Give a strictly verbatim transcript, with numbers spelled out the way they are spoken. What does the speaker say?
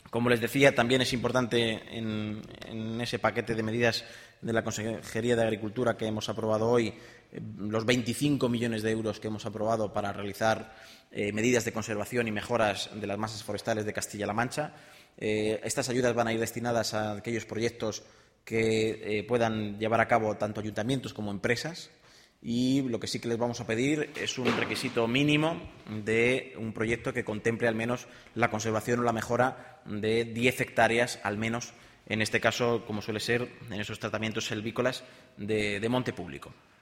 Como les decía, también es importante en, en ese paquete de medidas de la Consejería de Agricultura que hemos aprobado hoy, eh, los veinticinco millones de euros que hemos aprobado para realizar eh, medidas de conservación y mejoras de las masas forestales de Castilla-La Mancha. Eh, estas ayudas van a ir destinadas a aquellos proyectos que eh, puedan llevar a cabo tanto ayuntamientos como empresas. Y lo que sí que les vamos a pedir es un requisito mínimo de un proyecto que contemple al menos la conservación o la mejora de diez hectáreas, al menos, en este caso, como suele ser en esos tratamientos selvícolas de, de monte público.